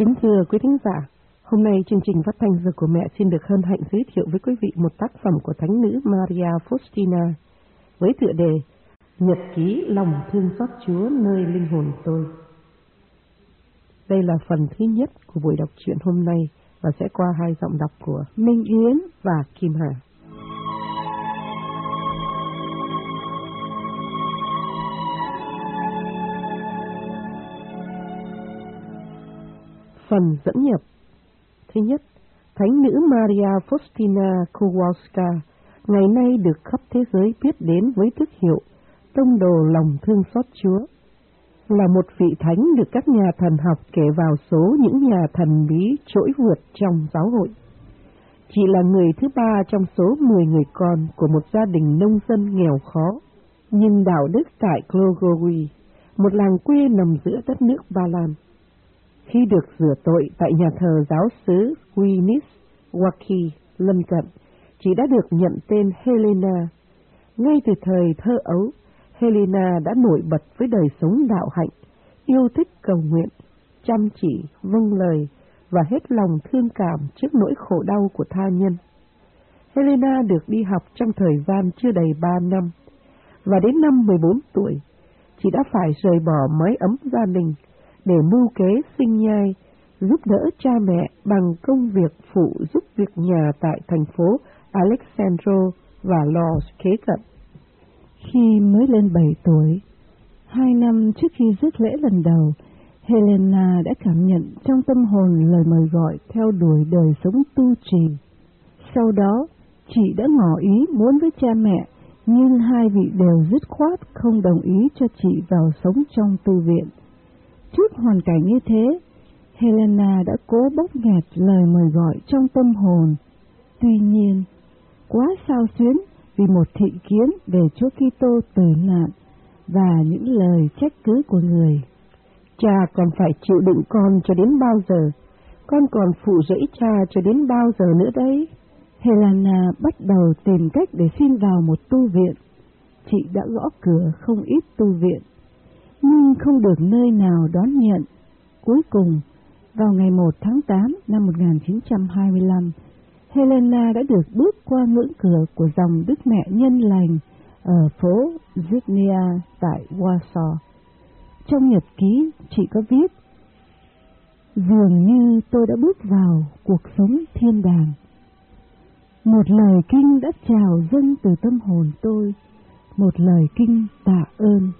Kính thưa quý thính giả, hôm nay chương trình phát thanh Giờ của Mẹ xin được hân hạnh giới thiệu với quý vị một tác phẩm của Thánh nữ Maria Faustina với tựa đề Nhật ký lòng thương xót Chúa nơi linh hồn tôi. Đây là phần thứ nhất của buổi đọc truyện hôm nay và sẽ qua hai giọng đọc của Minh Yến và Kim Hà. Phần dẫn nhập. Thứ nhất, Thánh nữ Maria Faustina Kowalska ngày nay được khắp thế giới biết đến với tước hiệu tông đồ lòng thương xót Chúa, là một vị thánh được các nhà thần học kể vào số những nhà thần bí trỗi vượt trong giáo hội. Chị là người thứ ba trong số 10 người con của một gia đình nông dân nghèo khó, nhưng đạo đức tại Klogowi, một làng quê nằm giữa đất nước Ba Lan. Khi được rửa tội tại nhà thờ giáo xứ Winnieswaki lân cận, chị đã được nhận tên Helena. Ngay từ thời thơ ấu, Helena đã nổi bật với đời sống đạo hạnh, yêu thích cầu nguyện, chăm chỉ, vâng lời và hết lòng thương cảm trước nỗi khổ đau của tha nhân. Helena được đi học trong thời gian chưa đầy 3 năm, và đến năm 14 tuổi, chị đã phải rời bỏ mái ấm gia đình để mưu kế sinh nhai, giúp đỡ cha mẹ bằng công việc phụ giúp việc nhà tại thành phố Alexandro và Lodz kế cận. Khi mới lên 7 tuổi, 2 năm trước khi rước lễ lần đầu, Helena đã cảm nhận trong tâm hồn lời mời gọi theo đuổi đời sống tu trì. Sau đó, chị đã ngỏ ý muốn với cha mẹ, nhưng hai vị đều dứt khoát không đồng ý cho chị vào sống trong tu viện. Trước hoàn cảnh như thế, Helena đã cố bóp nghẹt lời mời gọi trong tâm hồn. Tuy nhiên, quá xao xuyến vì một thị kiến về Chúa Kitô tử nạn và những lời trách cứ của người. Cha còn phải chịu đựng con cho đến bao giờ? Con còn phụ rẫy cha cho đến bao giờ nữa đấy? Helena bắt đầu tìm cách để xin vào một tu viện. Chị đã gõ cửa không ít tu viện, nhưng không được nơi nào đón nhận. Cuối cùng, vào ngày 1 tháng 8 năm 1925, Helena đã được bước qua ngưỡng cửa của dòng Đức Mẹ Nhân Lành ở phố Zydnia tại Warsaw. Trong nhật ký, chị có viết: dường như tôi đã bước vào cuộc sống thiên đàng. Một lời kinh đã trào dâng từ tâm hồn tôi, một lời kinh tạ ơn.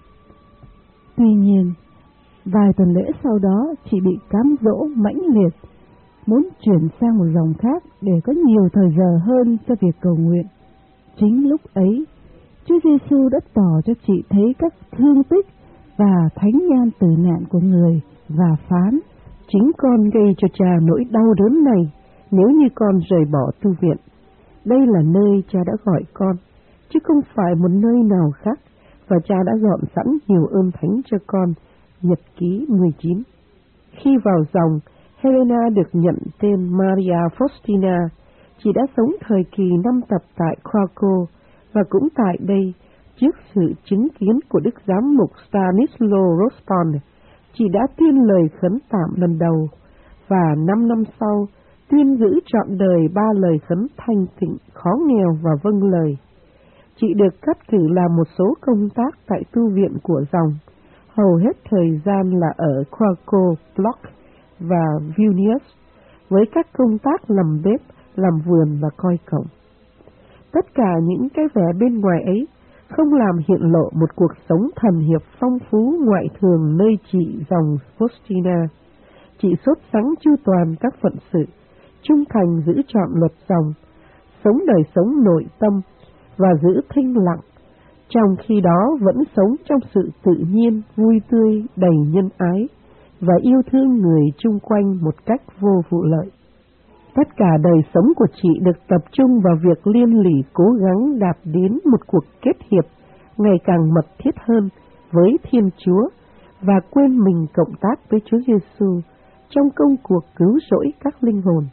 Tuy nhiên, vài tuần lễ sau đó, chị bị cám dỗ mãnh liệt, muốn chuyển sang một dòng khác để có nhiều thời giờ hơn cho việc cầu nguyện. Chính lúc ấy, Chúa Giêsu đã tỏ cho chị thấy các thương tích và thánh nhan tử nạn của người và phán: chính con gây cho cha nỗi đau đớn này nếu như con rời bỏ tu viện. Đây là nơi cha đã gọi con, chứ không phải một nơi nào khác, và cha đã dọn sẵn nhiều ơn thánh cho con. Nhật ký 19. Khi vào dòng, Helena được nhận tên Maria Faustina. Chị đã sống thời kỳ 5 tập tại Krakow, và cũng tại đây, trước sự chứng kiến của Đức Giám mục Stanislaw Rospon, chị đã tuyên lời khấn tạm lần đầu, và 5 năm sau, tuyên giữ trọn đời 3 lời khấn thanh tịnh, khó nghèo và vâng lời. Chị được cắt cử làm một số công tác tại tu viện của dòng, hầu hết thời gian là ở Krakow, Block và Vilnius, với các công tác làm bếp, làm vườn và coi cổng. Tất cả những cái vẻ bên ngoài ấy không làm hiện lộ một cuộc sống thần hiệp phong phú ngoại thường nơi chị dòng Faustina. Chị sốt sắng chu toàn các phận sự, trung thành giữ trọn luật dòng, sống đời sống nội tâm và giữ thinh lặng, trong khi đó vẫn sống trong sự tự nhiên, vui tươi, đầy nhân ái và yêu thương người chung quanh một cách vô vụ lợi. Tất cả đời sống của chị được tập trung vào việc liên lỉ cố gắng đạt đến một cuộc kết hiệp ngày càng mật thiết hơn với Thiên Chúa và quên mình cộng tác với Chúa Giêsu trong công cuộc cứu rỗi các linh hồn.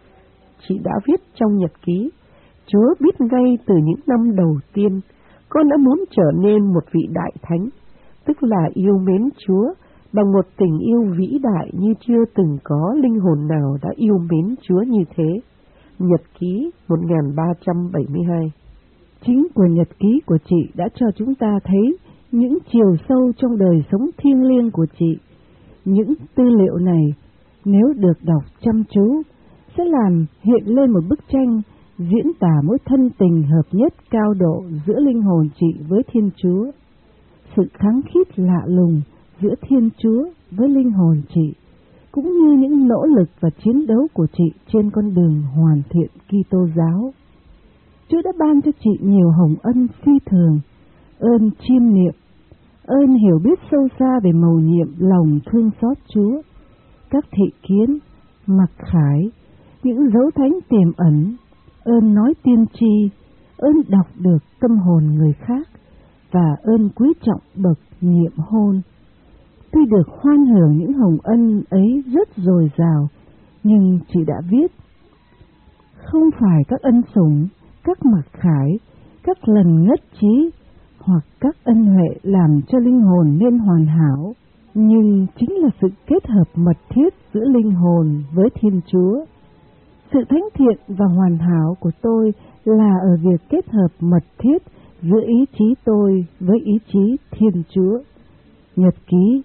Chị đã viết trong nhật ký: Chúa biết ngay từ những năm đầu tiên con đã muốn trở nên một vị đại thánh, tức là yêu mến Chúa Bằng một tình yêu vĩ đại như chưa từng có linh hồn nào đã yêu mến Chúa như thế. Nhật ký 1372. Chính quyển nhật ký của chị đã cho chúng ta thấy những chiều sâu trong đời sống thiêng liêng của chị. Những tư liệu này, nếu được đọc chăm chú, sẽ làm hiện lên một bức tranh diễn tả mối thân tình hợp nhất cao độ giữa linh hồn chị với Thiên Chúa. Sự khăng khít lạ lùng giữa Thiên Chúa với linh hồn chị, cũng như những nỗ lực và chiến đấu của chị trên con đường hoàn thiện Kitô giáo. Chúa đã ban cho chị nhiều hồng ân phi thường, ơn chiêm niệm, ơn hiểu biết sâu xa về mầu nhiệm lòng thương xót Chúa, các thị kiến, mặc khải, những dấu thánh tiềm ẩn, ơn nói tiên tri, ơn đọc được tâm hồn người khác, và ơn quý trọng bậc nhiệm hôn. Tuy được hoan hưởng những hồng ân ấy rất dồi dào, nhưng chị đã viết, không phải các ân sủng, các mặc khải, các lần ngất trí, hoặc các ân huệ làm cho linh hồn nên hoàn hảo, nhưng chính là sự kết hợp mật thiết giữa linh hồn với Thiên Chúa. Sự thánh thiện và hoàn hảo của tôi là ở việc kết hợp mật thiết giữa ý chí tôi với ý chí Thiên Chúa. Nhật ký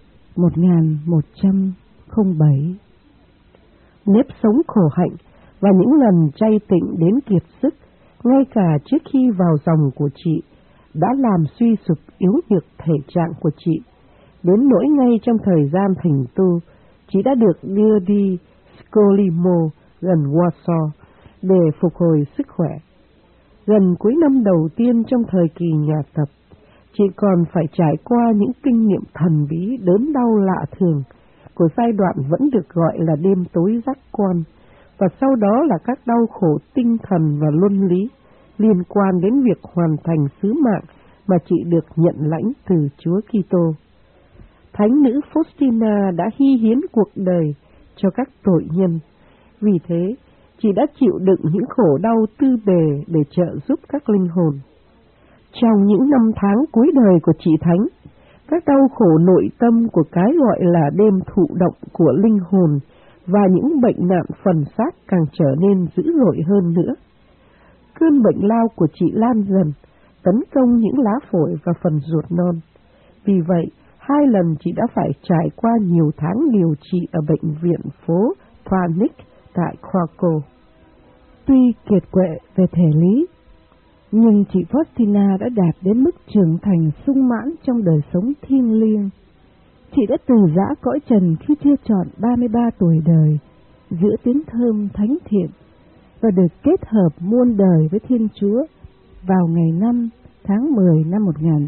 1107. Nếp sống khổ hạnh và những lần chay tịnh đến kiệt sức, ngay cả trước khi vào dòng của chị, đã làm suy sụp yếu nhược thể trạng của chị. Đến nỗi ngay trong thời gian thỉnh tu, chị đã được đưa đi Skolimo gần Warsaw để phục hồi sức khỏe. Gần cuối năm đầu tiên trong thời kỳ nhà tập, chị còn phải trải qua những kinh nghiệm thần bí đớn đau lạ thường của giai đoạn vẫn được gọi là đêm tối giác quan, và sau đó là các đau khổ tinh thần và luân lý liên quan đến việc hoàn thành sứ mạng mà chị được nhận lãnh từ Chúa Kitô. Thánh nữ Faustina đã hy hiến cuộc đời cho các tội nhân, vì thế chị đã chịu đựng những khổ đau tư bề để trợ giúp các linh hồn. Trong những năm tháng cuối đời của chị Thánh, các đau khổ nội tâm của cái gọi là đêm thụ động của linh hồn và những bệnh nạn phần xác càng trở nên dữ dội hơn nữa. Cơn bệnh lao của chị lan dần, tấn công những lá phổi và phần ruột non. Vì vậy, 2 lần chị đã phải trải qua nhiều tháng điều trị ở bệnh viện phố Pranik tại Krakow. Tuy kiệt quệ về thể lý, nhưng chị Faustina đã đạt đến mức trưởng thành sung mãn trong đời sống thiêng liêng. Chị đã từ giã cõi trần khi chưa tròn 33 tuổi đời, giữa tiếng thơm thánh thiện, và được kết hợp muôn đời với Thiên Chúa vào ngày 5 tháng 10 năm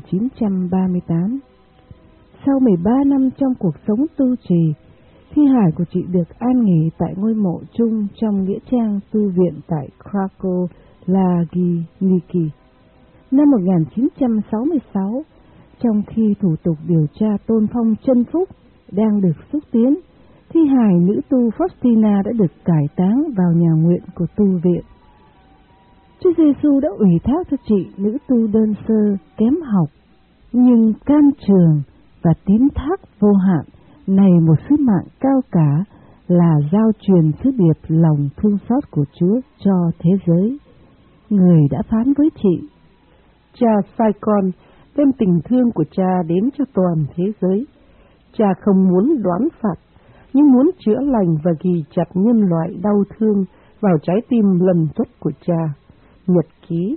1938. Sau 13 năm trong cuộc sống tu trì, thi hài của chị được an nghỉ tại ngôi mộ chung trong nghĩa trang tu viện tại Krakow Lagnicy. Năm 1966, trong khi thủ tục điều tra tôn phong chân phúc đang được xúc tiến, thi hài nữ tu Faustina đã được cải táng vào nhà nguyện của tu viện. Chúa Giêsu đã ủy thác cho chị, nữ tu đơn sơ, kém học, nhưng can trường và tín thác vô hạn này một sứ mạng cao cả, là giao truyền sứ điệp lòng thương xót của Chúa cho thế giới. Người đã phán với chị: Cha sai con đem tình thương của cha đến cho toàn thế giới. Cha không muốn đoán phạt, nhưng muốn chữa lành và ghi chặt nhân loại đau thương vào trái tim lần tuất của cha. Nhật ký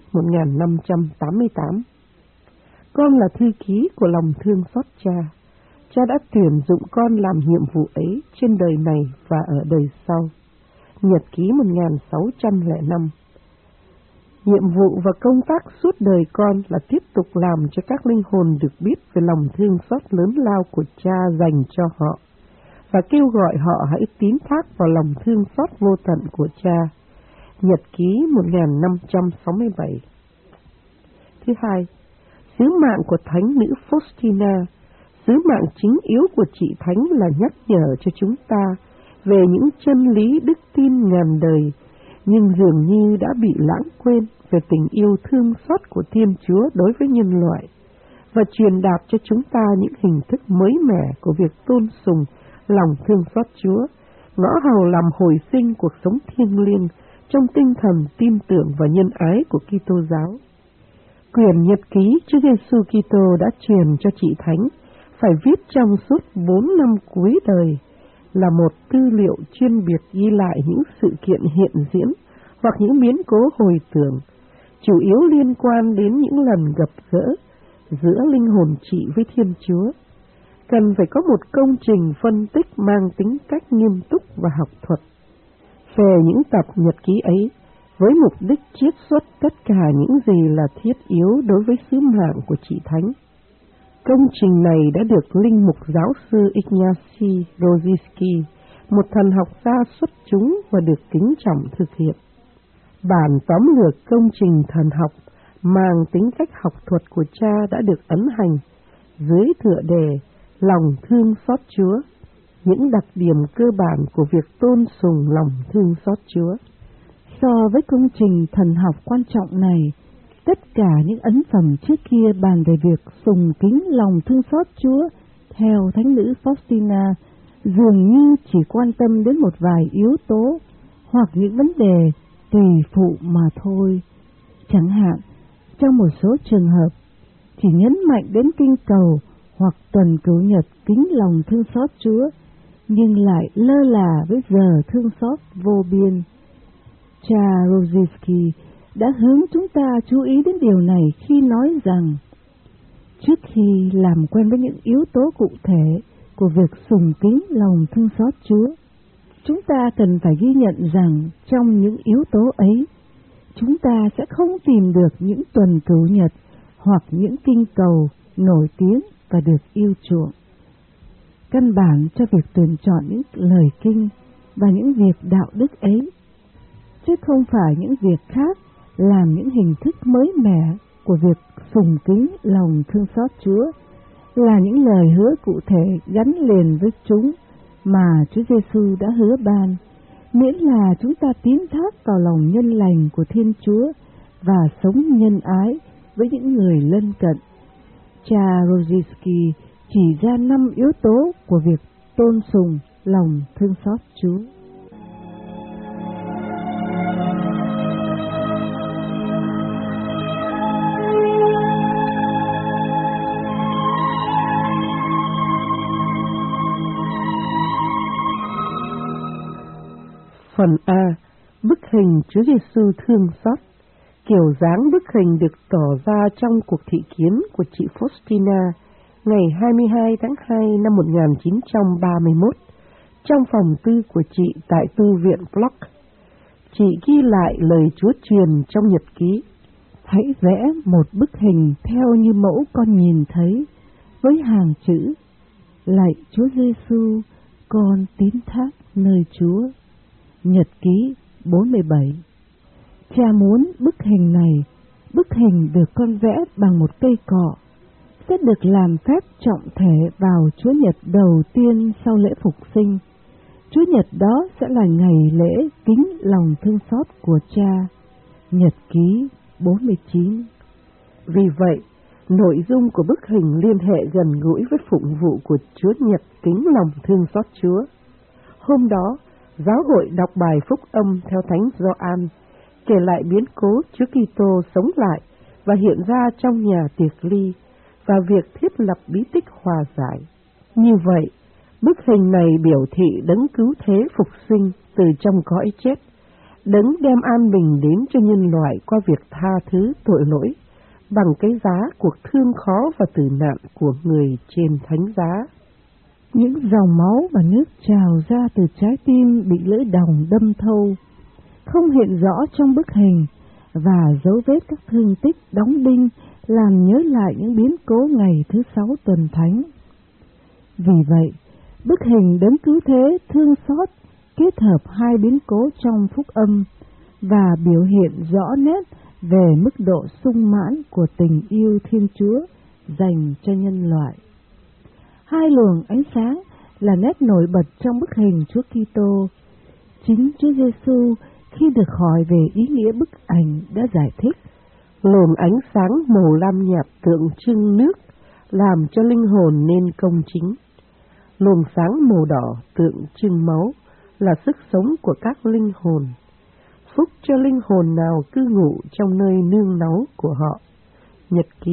1588. Con là thư ký của lòng thương xót cha. Cha đã tuyển dụng con làm nhiệm vụ ấy trên đời này và ở đời sau. Nhật ký 1605. Nhiệm vụ và công tác suốt đời con là tiếp tục làm cho các linh hồn được biết về lòng thương xót lớn lao của cha dành cho họ, và kêu gọi họ hãy tín thác vào lòng thương xót vô tận của cha. Nhật ký 1567. Thứ hai, sứ mạng của thánh nữ Faustina. Sứ mạng chính yếu của chị Thánh là nhắc nhở cho chúng ta về những chân lý đức tin ngàn đời, nhưng dường như đã bị lãng quên về tình yêu thương xót của Thiên Chúa đối với nhân loại, và truyền đạt cho chúng ta những hình thức mới mẻ của việc tôn sùng lòng thương xót Chúa, ngõ hầu làm hồi sinh cuộc sống thiêng liêng trong tinh thần tin tưởng và nhân ái của Kitô giáo. Quyển nhật ký Chúa Giêsu Kitô đã truyền cho chị Thánh phải viết trong suốt 4 năm cuối đời, là một tư liệu chuyên biệt ghi lại những sự kiện hiện diễn hoặc những biến cố hồi tưởng, chủ yếu liên quan đến những lần gặp gỡ giữa linh hồn chị với Thiên Chúa. Cần phải có một công trình phân tích mang tính cách nghiêm túc và học thuật. Về những tập nhật ký ấy, với mục đích chiết xuất tất cả những gì là thiết yếu đối với sứ mạng của chị Thánh. Công trình này đã được linh mục giáo sư Ignacy Rozycki, một thần học gia xuất chúng và được kính trọng thực hiện. Bản tóm lược công trình thần học mang tính cách học thuật của cha đã được ấn hành dưới tựa đề Lòng thương xót Chúa, những đặc điểm cơ bản của việc tôn sùng lòng thương xót Chúa. So với công trình thần học quan trọng này, tất cả những ấn phẩm trước kia bàn về việc sùng kính lòng thương xót Chúa theo Thánh nữ Faustina dường như chỉ quan tâm đến một vài yếu tố hoặc những vấn đề tùy phụ mà thôi. Chẳng hạn, trong một số trường hợp, chỉ nhấn mạnh đến kinh cầu hoặc tuần cửu nhật kính lòng thương xót Chúa, nhưng lại lơ là với giờ thương xót vô biên. Cha Rozycki đã hướng chúng ta chú ý đến điều này khi nói rằng, trước khi làm quen với những yếu tố cụ thể của việc sùng kính lòng thương xót Chúa, chúng ta cần phải ghi nhận rằng trong những yếu tố ấy, chúng ta sẽ không tìm được những tuần cửu nhật hoặc những kinh cầu nổi tiếng và được yêu chuộng. Căn bản cho việc tuyển chọn những lời kinh và những việc đạo đức ấy, chứ không phải những việc khác làm những hình thức mới mẻ của việc sùng kính lòng thương xót Chúa, là những lời hứa cụ thể gắn liền với chúng mà Chúa Giêsu đã hứa ban, miễn là chúng ta tín thác vào lòng nhân lành của Thiên Chúa và sống nhân ái với những người lân cận. Cha Rozycki chỉ ra 5 yếu tố của việc tôn sùng lòng thương xót Chúa. Phần A. Bức hình Chúa Giêsu thương xót. Kiểu dáng bức hình được tỏ ra trong cuộc thị kiến của chị Faustina ngày 22 tháng 2 năm 1931 trong phòng tư của chị tại tu viện Bloch. Chị ghi lại lời Chúa truyền trong nhật ký: Hãy vẽ một bức hình theo như mẫu con nhìn thấy, với hàng chữ: Lạy Chúa Giêsu, con tín thác nơi Chúa. Nhật ký 47. Cha muốn bức hình này, bức hình được con vẽ bằng một cây cọ, sẽ được làm phép trọng thể vào Chúa Nhật đầu tiên sau lễ Phục sinh. Chúa Nhật đó sẽ là ngày lễ kính lòng thương xót của cha. Nhật ký 49. Vì vậy, nội dung của bức hình liên hệ gần gũi với phụng vụ của Chúa Nhật kính lòng thương xót Chúa. Hôm đó, giáo hội đọc bài phúc âm theo Thánh Gioan, kể lại biến cố Chúa Kitô sống lại và hiện ra trong nhà tiệc ly và việc thiết lập bí tích hòa giải. Như vậy, bức hình này biểu thị đấng cứu thế phục sinh từ trong cõi chết, đấng đem an bình đến cho nhân loại qua việc tha thứ tội lỗi bằng cái giá cuộc thương khó và tử nạn của người trên thánh giá. Những dòng máu và nước trào ra từ trái tim bị lưỡi đồng đâm thâu, không hiện rõ trong bức hình, và dấu vết các thương tích đóng đinh làm nhớ lại những biến cố ngày thứ 6 tuần thánh. Vì vậy, bức hình đấng cứu thế thương xót kết hợp hai biến cố trong phúc âm và biểu hiện rõ nét về mức độ sung mãn của tình yêu Thiên Chúa dành cho nhân loại. Hai luồng ánh sáng là nét nổi bật trong bức hình Chúa Kitô. Chính Chúa Giêsu khi được hỏi về ý nghĩa bức ảnh đã giải thích: luồng ánh sáng màu lam nhạt tượng trưng nước làm cho linh hồn nên công chính. Luồng sáng màu đỏ tượng trưng máu là sức sống của các linh hồn. Phúc cho linh hồn nào cư ngụ trong nơi nương náu của họ. Nhật ký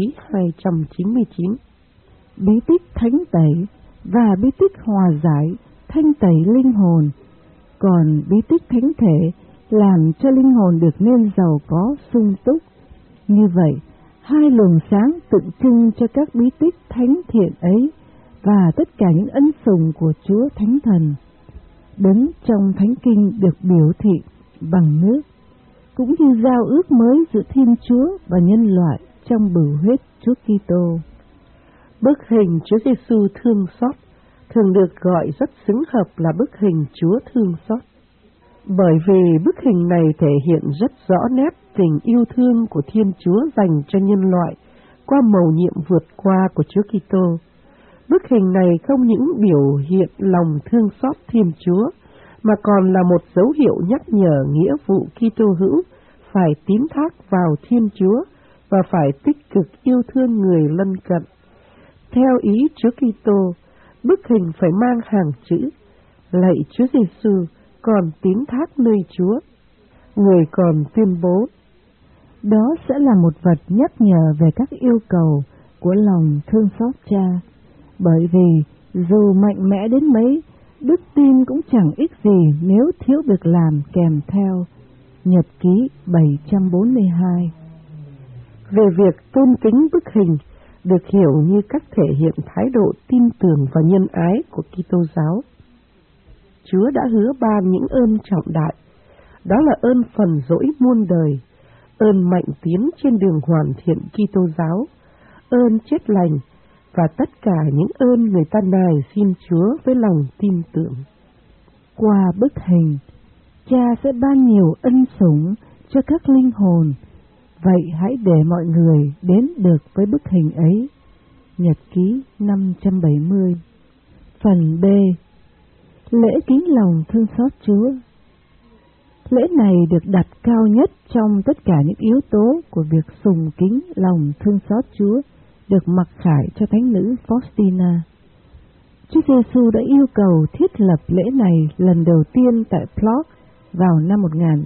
299. Bí tích thánh tẩy và bí tích hòa giải thanh tẩy linh hồn, còn bí tích thánh thể làm cho linh hồn được nên giàu có sung túc. Như vậy, hai luồng sáng tượng trưng cho các bí tích thánh thiện ấy và tất cả những ân sủng của Chúa Thánh Thần đứng trong Thánh Kinh được biểu thị bằng nước, cũng như giao ước mới giữa Thiên Chúa và nhân loại trong bửu huyết Chúa Kitô. Bức hình Chúa Giêsu thương xót thường được gọi rất xứng hợp là bức hình Chúa thương xót, bởi vì bức hình này thể hiện rất rõ nét tình yêu thương của Thiên Chúa dành cho nhân loại qua mầu nhiệm vượt qua của Chúa Kitô. Bức hình này không những biểu hiện lòng thương xót Thiên Chúa, mà còn là một dấu hiệu nhắc nhở nghĩa vụ Kitô hữu phải tín thác vào Thiên Chúa và phải tích cực yêu thương người lân cận. Theo ý Chúa Kitô, bức hình phải mang hàng chữ: lạy Chúa Giêsu, còn tín thác nơi Chúa. Người còn tuyên bố: đó sẽ là một vật nhắc nhở về các yêu cầu của lòng thương xót Cha, bởi vì dù mạnh mẽ đến mấy, đức tin cũng chẳng ích gì nếu thiếu việc làm kèm theo. Nhật ký 742. Về việc tôn kính bức hình được hiểu như cách thể hiện thái độ tin tưởng và nhân ái của Kitô giáo. Chúa đã hứa ban những ơn trọng đại, đó là ơn phần dỗi muôn đời, ơn mạnh tiến trên đường hoàn thiện Kitô giáo, ơn chết lành và tất cả những ơn người ta nài xin Chúa với lòng tin tưởng. Qua bức hình, Cha sẽ ban nhiều ân sủng cho các linh hồn, vậy hãy để mọi người đến được với bức hình ấy. Nhật ký 570. Phần B. Lễ kính lòng thương xót Chúa. Lễ này được đặt cao nhất trong tất cả những yếu tố của việc sùng kính lòng thương xót Chúa được mặc khải cho thánh nữ Faustina. Chúa Giêsu đã yêu cầu thiết lập lễ này lần đầu tiên tại Plock vào năm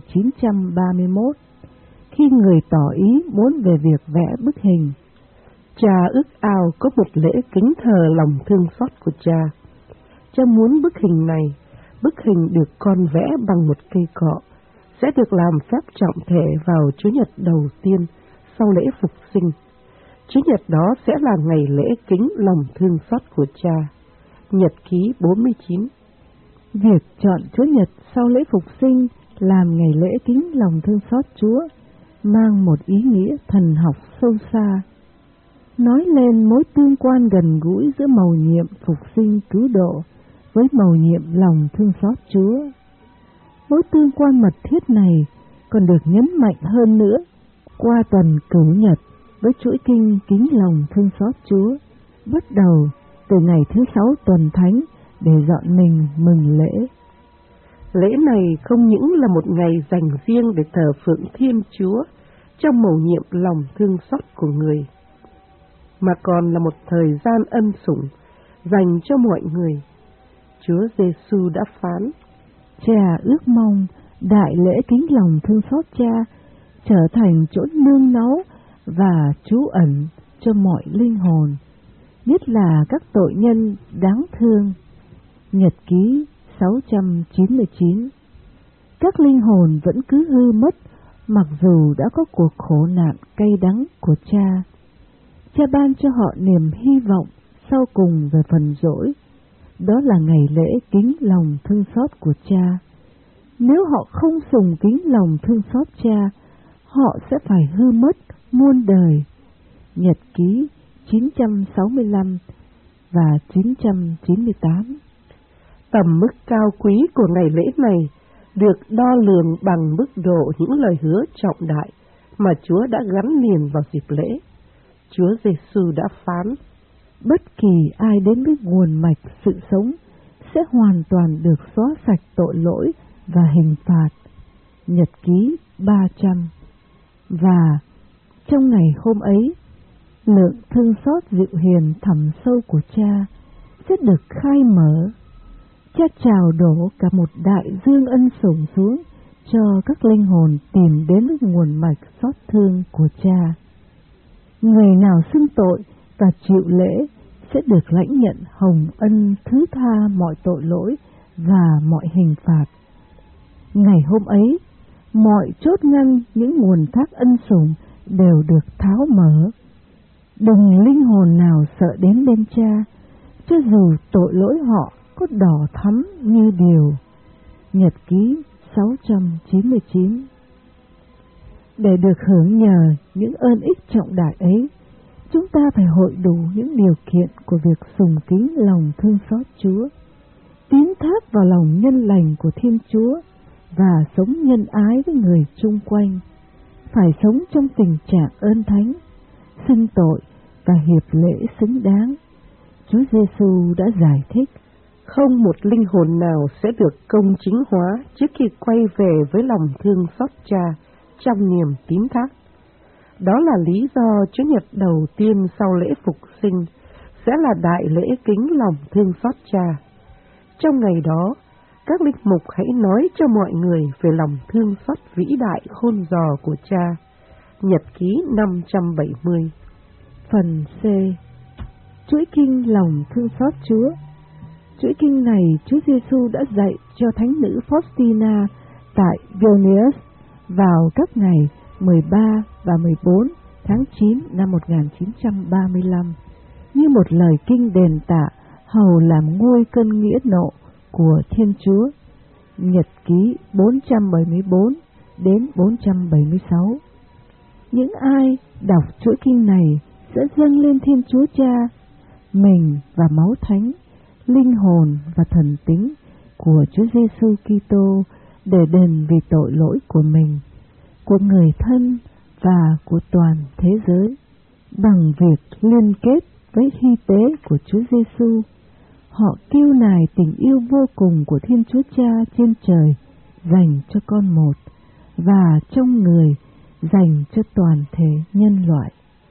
1931, khi người tỏ ý muốn về việc vẽ bức hình. Cha ước ao có một lễ kính thờ lòng thương xót của Cha. Cha muốn bức hình này, bức hình được con vẽ bằng một cây cọ, sẽ được làm phép trọng thể vào Chủ nhật đầu tiên sau lễ phục sinh. Chủ nhật đó sẽ là ngày lễ kính lòng thương xót của Cha. Nhật ký 49. Việc chọn Chủ nhật sau lễ phục sinh làm ngày lễ kính lòng thương xót Chúa mang một ý nghĩa thần học sâu xa, nói lên mối tương quan gần gũi giữa mầu nhiệm phục sinh cứu độ với mầu nhiệm lòng thương xót Chúa. Mối tương quan mật thiết này còn được nhấn mạnh hơn nữa qua tuần Cửu Nhật với chuỗi kinh kính lòng thương xót Chúa, bắt đầu từ ngày thứ 6 tuần thánh để dọn mình mừng lễ. Lễ này không những là một ngày dành riêng để thờ phượng Thiên Chúa trong mầu nhiệm lòng thương xót của người, mà còn là một thời gian ân sủng dành cho mọi người. Chúa Giêsu đã phán: Cha ước mong đại lễ kính lòng thương xót Cha trở thành chỗ nương náu và trú ẩn cho mọi linh hồn, nhất là các tội nhân đáng thương. Nhật ký 699. Các linh hồn vẫn cứ hư mất mặc dù đã có cuộc khổ nạn cay đắng của Cha. Cha ban cho họ niềm hy vọng sau cùng về phần dỗi, đó là ngày lễ kính lòng thương xót của Cha. Nếu họ không sùng kính lòng thương xót Cha, họ sẽ phải hư mất muôn đời. Nhật ký 965 và 998. Tầm mức cao quý của ngày lễ này được đo lường bằng mức độ những lời hứa trọng đại mà Chúa đã gắn liền vào dịp lễ. Chúa Giêsu đã phán: bất kỳ ai đến với nguồn mạch sự sống sẽ hoàn toàn được xóa sạch tội lỗi và hình phạt. Nhật ký 300. Và trong ngày hôm ấy, lượng thương xót dịu hiền thẳm sâu của Cha sẽ được khai mở. Cha trào đổ cả một đại dương ân sủng xuống cho các linh hồn tìm đến với nguồn mạch xót thương của Cha. Người nào xưng tội và chịu lễ sẽ được lãnh nhận hồng ân thứ tha mọi tội lỗi và mọi hình phạt. Ngày hôm ấy, mọi chốt ngăn những nguồn thác ân sủng đều được tháo mở. Đừng linh hồn nào sợ đến bên Cha, cho dù tội lỗi họ có đỏ thắm như điều. Nhật ký 699. Để được hưởng nhờ những ơn ích trọng đại ấy, chúng ta phải hội đủ những điều kiện của việc sùng kính lòng thương xót Chúa, tín thác vào lòng nhân lành của Thiên Chúa và sống nhân ái với người chung quanh, phải sống trong tình trạng ơn thánh, xưng tội và hiệp lễ xứng đáng. Chúa Giêsu đã giải thích: không một linh hồn nào sẽ được công chính hóa trước khi quay về với lòng thương xót Cha trong niềm tín thác. Đó là lý do Chúa Nhật đầu tiên sau lễ phục sinh sẽ là đại lễ kính lòng thương xót Cha. Trong ngày đó, các linh mục hãy nói cho mọi người về lòng thương xót vĩ đại khôn giò của Cha. Nhật ký 570. Phần C. Chuỗi kinh lòng thương xót Chúa. Chuỗi kinh này Chúa Giêsu đã dạy cho thánh nữ Faustina tại Vilnius vào các ngày 13 và 14 tháng 9 năm 1935 như một lời kinh đền tạ hầu làm nguôi cơn nghĩa nộ của Thiên Chúa. Nhật ký 474 đến 476. Những ai đọc chuỗi kinh này sẽ dâng lên Thiên Chúa Cha mình và máu thánh, linh hồn và thần tính của Chúa Giêsu Kitô để đền vì tội lỗi của mình, của người thân và của toàn thế giới. Bằng việc liên kết với hy tế của Chúa Giêsu, họ kiêu nài tình yêu vô cùng của Thiên Chúa Cha trên trời dành cho con một và trong người dành cho toàn thể nhân loại.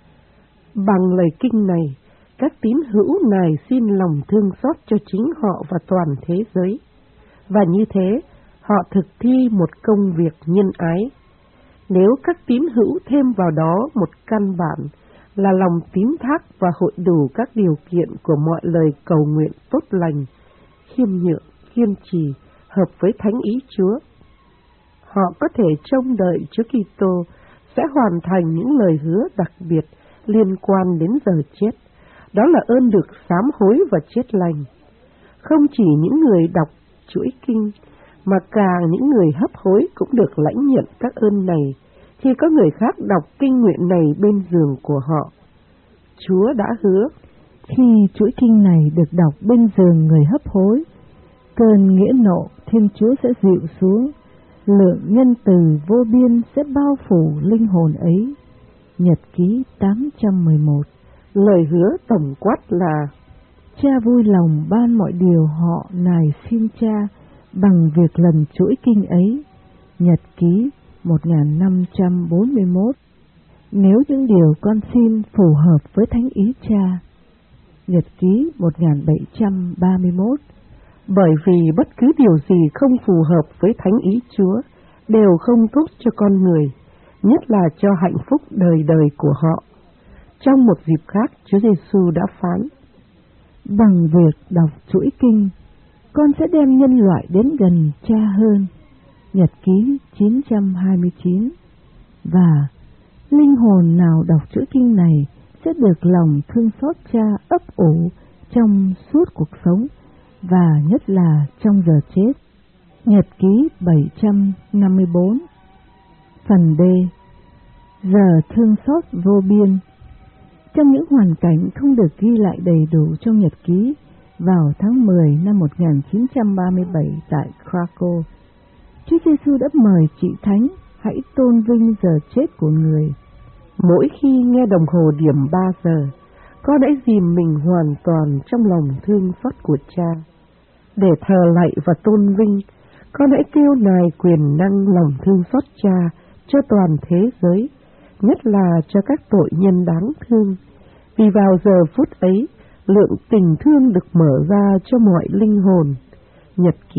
Bằng lời kinh này, các tín hữu nài xin lòng thương xót cho chính họ và toàn thế giới, và như thế họ thực thi một công việc nhân ái. Nếu các tín hữu thêm vào đó một căn bản là lòng tín thác và hội đủ các điều kiện của mọi lời cầu nguyện tốt lành, khiêm nhượng, kiên trì, hợp với thánh ý Chúa, họ có thể trông đợi Chúa Kitô sẽ hoàn thành những lời hứa đặc biệt liên quan đến giờ chết. Đó là ơn được sám hối và chết lành. Không chỉ những người đọc chuỗi kinh, mà cả những người hấp hối cũng được lãnh nhận các ơn này khi có người khác đọc kinh nguyện này bên giường của họ. Chúa đã hứa, khi chuỗi kinh này được đọc bên giường người hấp hối, cơn nghĩa nộ Thiên Chúa sẽ dịu xuống, lượng nhân từ vô biên sẽ bao phủ linh hồn ấy. Nhật ký 811. Lời hứa tổng quát là: Cha vui lòng ban mọi điều họ nài xin Cha bằng việc lần chuỗi kinh ấy. Nhật ký 1541. Nếu những điều con xin phù hợp với thánh ý Cha. Nhật ký 1731. Bởi vì bất cứ điều gì không phù hợp với thánh ý Chúa đều không tốt cho con người, nhất là cho hạnh phúc đời đời của họ. Trong một dịp khác, Chúa Giêsu đã phán: bằng việc đọc chuỗi kinh, con sẽ đem nhân loại đến gần Cha hơn. Nhật ký 929. Và linh hồn nào đọc chuỗi kinh này sẽ được lòng thương xót Cha ấp ủ trong suốt cuộc sống và nhất là trong giờ chết. Nhật ký 754. Phần D. Giờ thương xót vô biên. Trong những hoàn cảnh không được ghi lại đầy đủ trong nhật ký, vào tháng 10 năm 1937 tại Krakow, Chúa Giêsu đã mời chị Thánh hãy tôn vinh giờ chết của người. Mỗi khi nghe đồng hồ điểm 3 giờ, con hãy dìm mình hoàn toàn trong lòng thương xót của Cha. Để thờ lạy và tôn vinh, con hãy kêu nài quyền năng lòng thương xót Cha cho toàn thế giới, nhất là cho các tội nhân đáng thương, Vì vào giờ phút ấy, lượng tình thương được mở ra cho mọi linh hồn. Nhật ký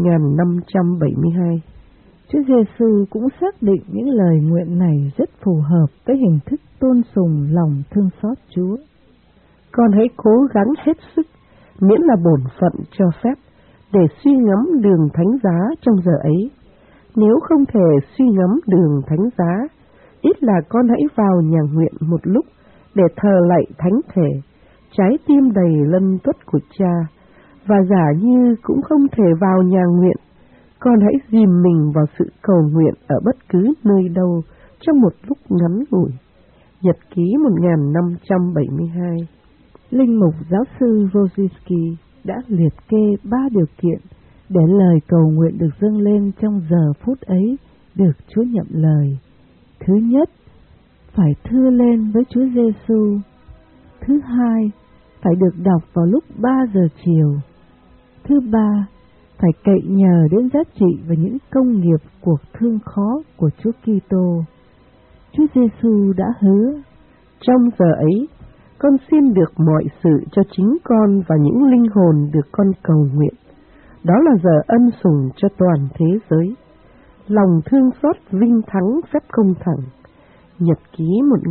1572. Chúa Giêsu cũng xác định những lời nguyện này rất phù hợp với hình thức tôn sùng lòng thương xót Chúa. Con hãy cố gắng hết sức, miễn là bổn phận cho phép, để suy ngẫm đường thánh giá trong giờ ấy. Nếu không thể suy ngẫm đường thánh giá, ít là con hãy vào nhà nguyện một lúc để thờ lạy thánh thể, trái tim đầy lân tuất của Cha, và giả như cũng không thể vào nhà nguyện, con hãy dìm mình vào sự cầu nguyện ở bất cứ nơi đâu trong một lúc ngắn ngủi. Nhật ký 1572. Linh mục giáo sư Wojcicki đã liệt kê 3 điều kiện để lời cầu nguyện được dâng lên trong giờ phút ấy được Chúa nhậm lời. Thứ nhất, phải thưa lên với Chúa Giêsu. Thứ hai, phải được đọc vào lúc 3 giờ chiều. Thứ ba, phải cậy nhờ đến giá trị và những công nghiệp cuộc thương khó của Chúa Kitô. Chúa Giêsu đã hứa: trong giờ ấy, con xin được mọi sự cho chính con và những linh hồn được con cầu nguyện. Đó là giờ ân sủng cho toàn thế giới. Lòng thương xót vinh thắng phép công thẳng. Nhật ký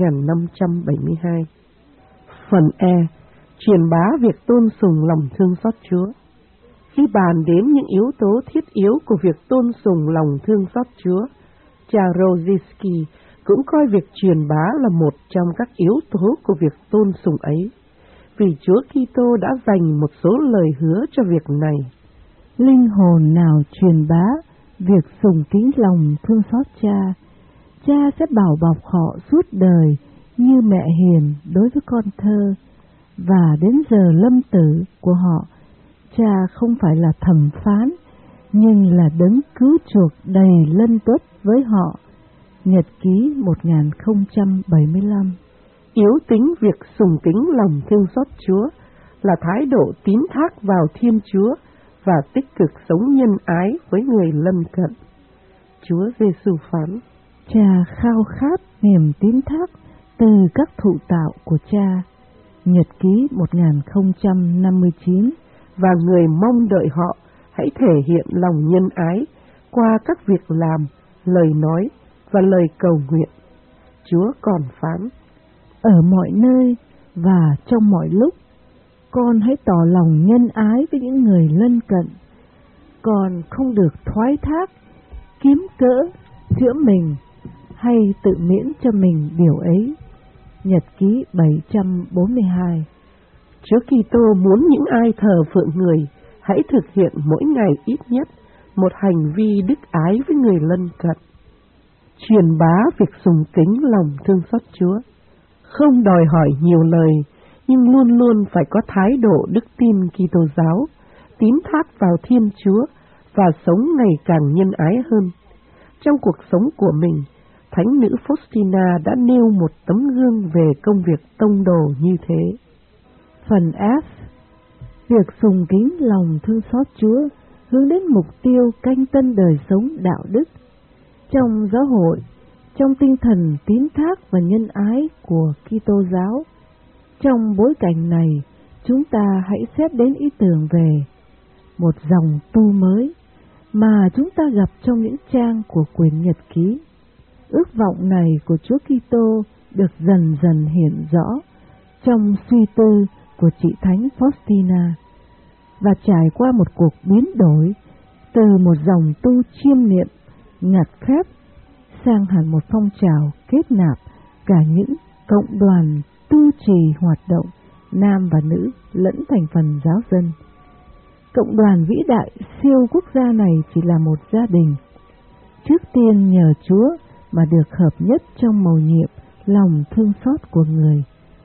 1572. Phần E. Truyền bá việc tôn sùng lòng thương xót Chúa. Khi bàn đến những yếu tố thiết yếu của việc tôn sùng lòng thương xót Chúa, cha Wojcicki cũng coi việc truyền bá là một trong các yếu tố của việc tôn sùng ấy, vì Chúa Kitô đã dành một số lời hứa cho việc này. Linh hồn nào truyền bá việc sùng kính lòng thương xót Cha, Cha sẽ bảo bọc họ suốt đời như mẹ hiền đối với con thơ, và đến giờ lâm tử của họ, Cha không phải là thẩm phán, nhưng là đấng cứu chuộc đầy lân tuất với họ. Nhật ký 1075. Yếu tính việc sùng kính lòng thương xót Chúa là thái độ tín thác vào Thiên Chúa và tích cực sống nhân ái với người lân cận. Chúa Giêsu phán: Cha khao khát niềm tín thác từ các thụ tạo của Cha. Nhật ký 1059. Và người mong đợi họ hãy thể hiện lòng nhân ái qua các việc làm, lời nói và lời cầu nguyện. Chúa còn phán: ở mọi nơi và trong mọi lúc, con hãy tỏ lòng nhân ái với những người lân cận. Con không được thoái thác, kiếm cỡ, chữa mình hay tự miễn cho mình điều ấy. Nhật ký 742. Chúa Kitô muốn những ai thờ phượng người hãy thực hiện mỗi ngày ít nhất một hành vi đức ái với người lân cận. Truyền bá việc sùng kính lòng thương xót Chúa, không đòi hỏi nhiều lời, nhưng luôn luôn phải có thái độ đức tin Kitô giáo, tín thác vào Thiên Chúa và sống ngày càng nhân ái hơn. Trong cuộc sống của mình, Thánh nữ Faustina đã nêu một tấm gương về công việc tông đồ như thế. Phần F. Việc sùng kính lòng thương xót Chúa hướng đến mục tiêu canh tân đời sống đạo đức. Trong giáo hội, trong tinh thần tín thác và nhân ái của Kitô giáo. Trong bối cảnh này, chúng ta hãy xét đến ý tưởng về một dòng tu mới mà chúng ta gặp trong những trang của quyển nhật ký. Ước vọng này của Chúa Kitô được dần dần hiện rõ trong suy tư của chị Thánh Faustina và trải qua một cuộc biến đổi từ một dòng tu chiêm niệm, ngặt khép sang hẳn một phong trào kết nạp cả những cộng đoàn tu trì hoạt động nam và nữ lẫn thành phần giáo dân. Cộng đoàn vĩ đại siêu quốc gia này chỉ là một gia đình, trước tiên nhờ Chúa mà được hợp nhất trong mầu nhiệm lòng thương xót của người,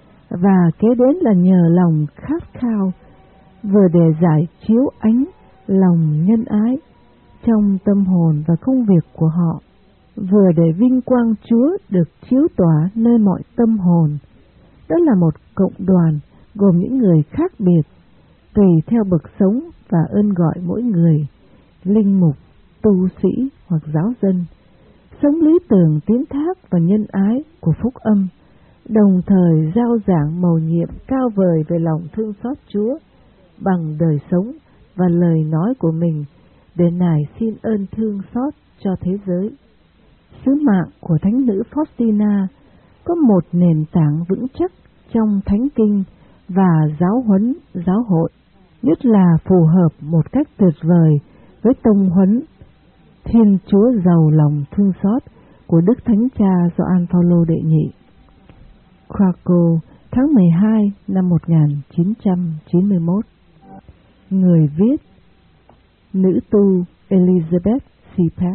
và kế đến là nhờ lòng khát khao vừa để giải chiếu ánh lòng nhân ái trong tâm hồn và công việc của họ, vừa để vinh quang Chúa được chiếu tỏa nơi mọi tâm hồn. Đó là một cộng đoàn gồm những người khác biệt, tùy theo bậc sống và ơn gọi mỗi người, linh mục, tu sĩ hoặc giáo dân, sống lý tưởng tín thác và nhân ái của phúc âm, đồng thời rao giảng mầu nhiệm cao vời về lòng thương xót Chúa bằng đời sống và lời nói của mình để nài xin ơn thương xót cho thế giới. Sứ mạng của Thánh nữ Faustina có một nền tảng vững chắc trong Thánh Kinh và giáo huấn giáo hội, nhất là phù hợp một cách tuyệt vời với tông huấn Thiên Chúa giàu lòng thương xót của Đức Thánh Cha Gioan Phaolô đệ nhị. Krakow, tháng 12 năm 1991. Người viết nữ tu Elizabeth Sipak.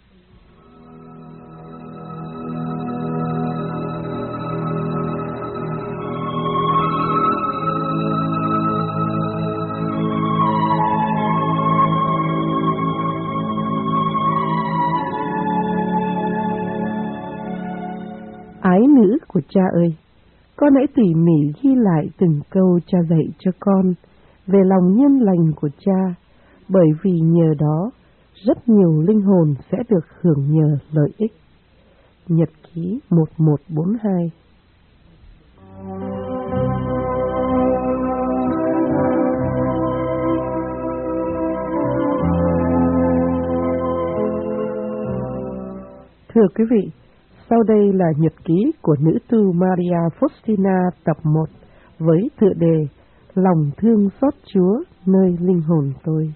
Ái nữ của cha ơi, con hãy tỉ mỉ ghi lại từng câu cha dạy cho con về lòng nhân lành của cha, bởi vì nhờ đó rất nhiều linh hồn sẽ được hưởng nhờ lợi ích. Nhật ký 1142. Thưa quý vị, sau đây là nhật ký của nữ tu Maria Faustina tập 1 với tựa đề Lòng thương xót Chúa nơi linh hồn tôi.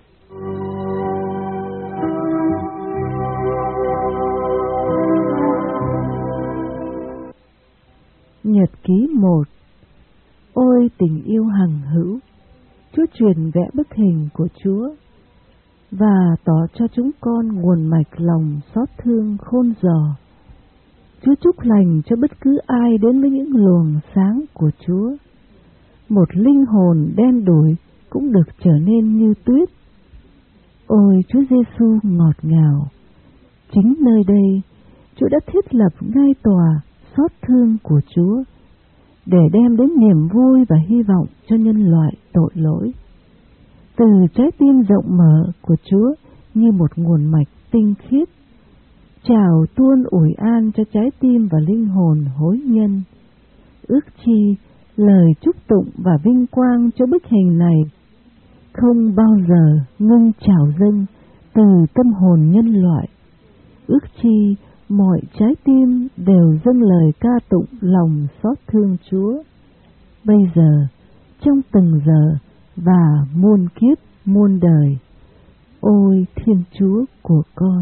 Nhật ký 1. Ôi tình yêu hằng hữu, Chúa truyền vẽ bức hình của Chúa và tỏ cho chúng con nguồn mạch lòng xót thương khôn dò. Chúa chúc lành cho bất cứ ai đến với những luồng sáng của Chúa. Một linh hồn đen đủi cũng được trở nên như tuyết. Ôi Chúa Giêsu ngọt ngào, chính nơi đây Chúa đã thiết lập ngay tòa xót thương của Chúa để đem đến niềm vui và hy vọng cho nhân loại tội lỗi. Từ trái tim rộng mở của Chúa như một nguồn mạch tinh khiết, trào tuôn ủi an cho trái tim và linh hồn hối nhân. Ước chi lời chúc tụng và vinh quang cho bức hình này không bao giờ ngưng trào dâng từ tâm hồn nhân loại. Ước chi mọi trái tim đều dâng lời ca tụng lòng xót thương Chúa, bây giờ, trong từng giờ và muôn kiếp muôn đời. Ôi Thiên Chúa của con!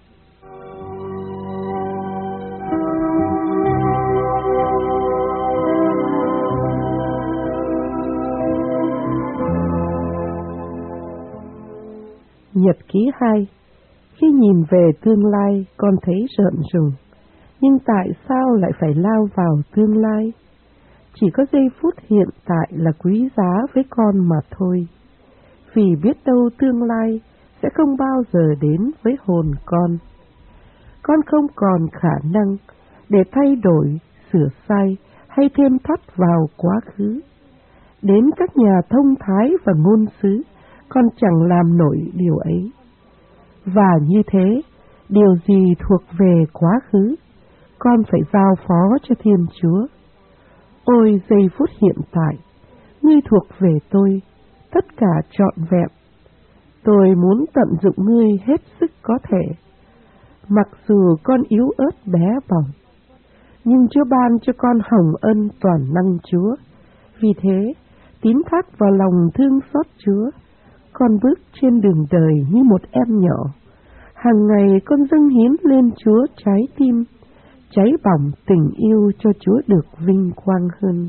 Nhật ký 2. Khi nhìn về tương lai, con thấy rợn rùng. Nhưng tại sao lại phải lao vào tương lai? Chỉ có giây phút hiện tại là quý giá với con mà thôi. Vì biết đâu tương lai sẽ không bao giờ đến với hồn con. Con không còn khả năng để thay đổi, sửa sai hay thêm thắt vào quá khứ. Đến các nhà thông thái và ngôn sứ, con chẳng làm nổi điều ấy. Và như thế, điều gì thuộc về quá khứ, con phải giao phó cho Thiên Chúa. Ôi giây phút hiện tại, ngươi thuộc về tôi, tất cả trọn vẹn. Tôi muốn tận dụng ngươi hết sức có thể. Mặc dù con yếu ớt bé bỏng, nhưng Chúa ban cho con hồng ân toàn năng Chúa. Vì thế, tín thác vào lòng thương xót Chúa, con bước trên đường đời như một em nhỏ. Hàng ngày con dâng hiến lên Chúa trái tim, cháy bỏng tình yêu cho Chúa được vinh quang hơn.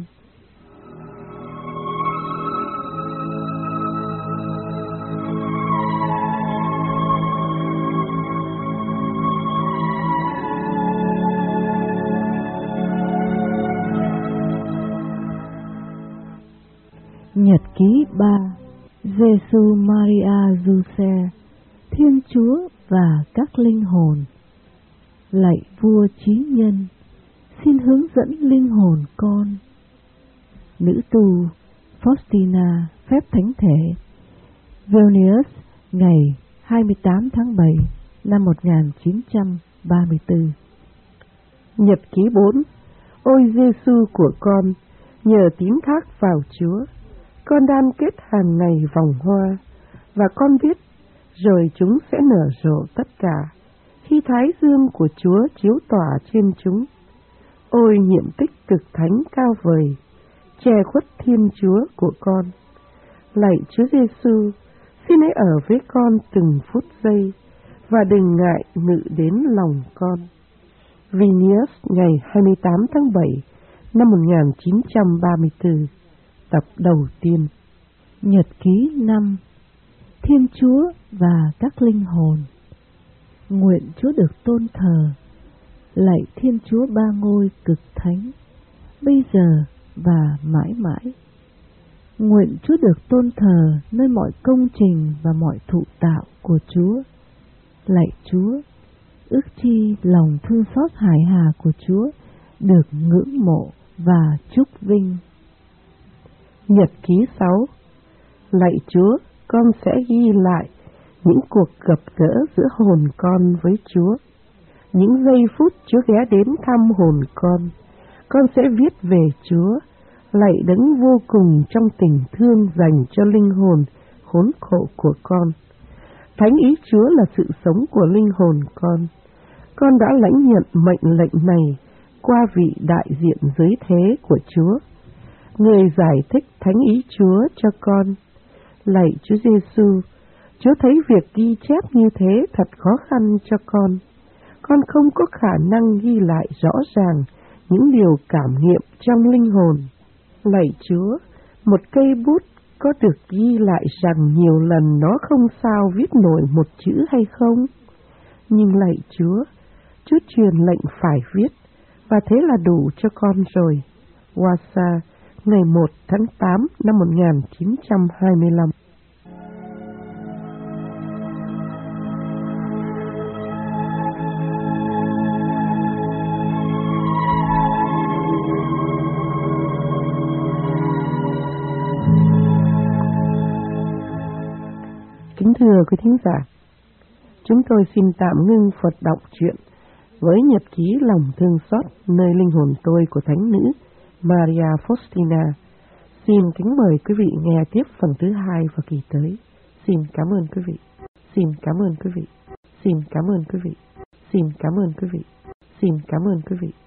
Nhật ký 3. Giêsu Maria Giuse, Thiên Chúa và các linh hồn. Lạy vua trí nhân, xin hướng dẫn linh hồn con. Nữ tu Faustina, phép thánh thể, Vilnius, ngày 28 tháng 7 năm 1934. Nhật ký 4. Ôi Giêsu của con, nhờ tín thác vào Chúa, con đan kết hàng ngày vòng hoa, và con biết rồi chúng sẽ nở rộ tất cả khi thái dương của Chúa chiếu tỏa trên chúng. Ôi nhiệm tích cực thánh cao vời, che khuất Thiên Chúa của con. Lạy Chúa Giêsu, xin hãy ở với con từng phút giây và đừng ngại ngự đến lòng con. Vilnius, ngày 28 tháng 7 năm 1934, tập đầu tiên. Nhật ký 5. Thiên Chúa và các linh hồn. Nguyện Chúa được tôn thờ, lạy Thiên Chúa ba ngôi cực thánh, bây giờ và mãi mãi. Nguyện Chúa được tôn thờ nơi mọi công trình và mọi thụ tạo của Chúa. Lạy Chúa, ước chi lòng thương xót hải hà của Chúa được ngưỡng mộ và chúc vinh. Nhật ký 6. Lạy Chúa, con sẽ ghi lại những cuộc gặp gỡ giữa hồn con với Chúa. Những giây phút Chúa ghé đến thăm hồn con sẽ viết về Chúa, lạy Đấng vô cùng trong tình thương dành cho linh hồn khốn khổ của con. Thánh ý Chúa là sự sống của linh hồn con đã lãnh nhận mệnh lệnh này qua vị đại diện giới thế của Chúa, người giải thích thánh ý Chúa cho con. Lạy Chúa Giêsu, Chúa thấy việc ghi chép như thế thật khó khăn cho con không có khả năng ghi lại rõ ràng những điều cảm nghiệm trong linh hồn. Lạy Chúa, một cây bút có được ghi lại rằng nhiều lần nó không sao viết nổi một chữ hay không? Nhưng lạy Chúa truyền lệnh phải viết, và thế là đủ cho con rồi. Warsaw, ngày 1 tháng 8 năm 1925. Kính thưa quý thính giả, chúng tôi xin tạm ngưng Phật đọc truyện với nhật ký lòng thương xót nơi linh hồn tôi của Thánh nữ Maria Faustina. Xin kính mời quý vị nghe tiếp phần thứ 2 vào kỳ tới. Xin cảm ơn quý vị. Xin cảm ơn quý vị. Xin cảm ơn quý vị. Xin cảm ơn quý vị. Xin cảm ơn quý vị.